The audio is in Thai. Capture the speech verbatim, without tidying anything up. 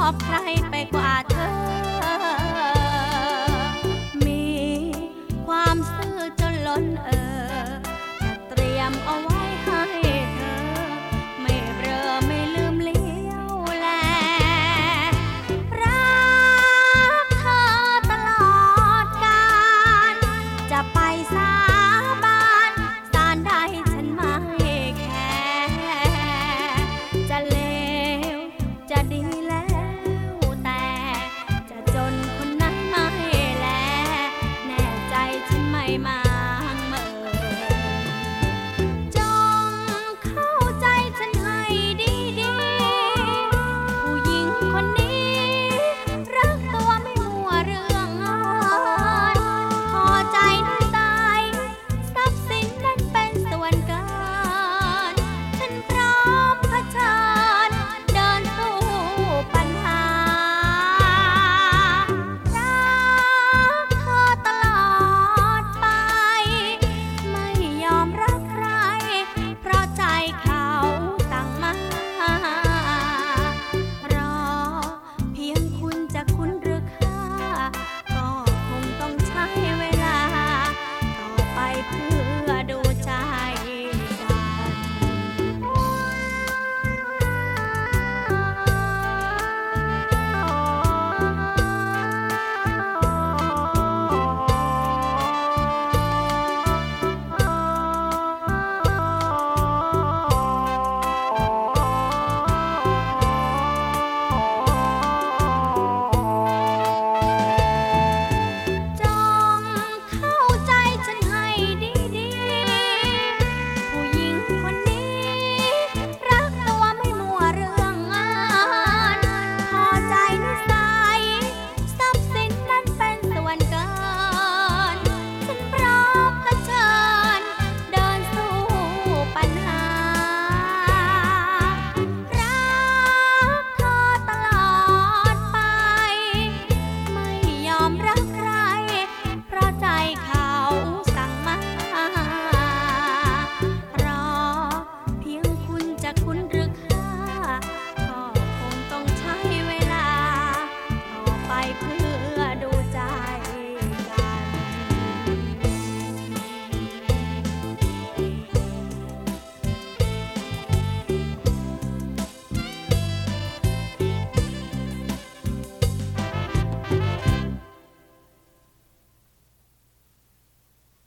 อบใครไปกว่าเธอมีความซื่อจนล้นเอ่อจะเตรียมเอาไว้ให้เธอไม่เบลอไม่ลืมเลี้ยวแลรักเธอตลอดกาลจะไปสาบานศาลใดฉันไม่แคร์จะเลวจะดีแล้วแต่จะจนคนนั้นไม่แลแน่ใจฉันไม่มางเมินจงเข้าใจฉันให้ดีๆผู้หญิงคนนี้รักตัวไม่มัวเรื่องงานพอใจด้วยตายทรัพย์สินนั้นเป็นส่วนเกินฉันพร้อมเผชิญเดินสู้ปัญหารักเธอตลอดไปไม่ยอมรักใครเพราะใจเขาสั่งมารอเพียงคุณจะคุ้นหรือค่าก็คงต้องใช้เวลาต่อไปเพื่อดูใจกันจงเข้าใจฉันให้ดีๆผู้หญิงคนนี้รักตัวไม่มัวเรื่องงานพอใจนิสัยทรัพย์สินนั้นเป็นส่วนเกินฉันพร้อมเผชิญเดินสู้ปัญหารักเธอตลอดไปไม่ยอมรักใครเพราะใจเขาสั่งมารอเพียงคุณจะคุ้นหรือค่าก็คงต้องใช้เวลาต่อไปเพื่